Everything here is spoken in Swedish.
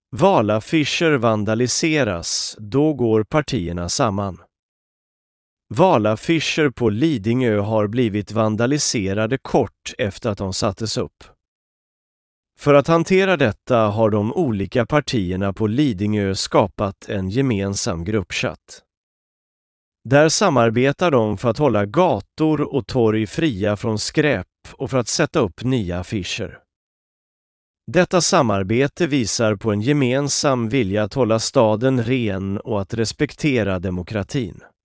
Valaffischer vandaliseras, då går partierna samman. Valaffischer på Lidingö har blivit vandaliserade kort efter att de sattes upp. För att hantera detta har de olika partierna på Lidingö skapat en gemensam gruppchatt. Där samarbetar de för att hålla gator och torg fria från skräp och för att sätta upp nya affischer. Detta samarbete visar på en gemensam vilja att hålla staden ren och att respektera demokratin.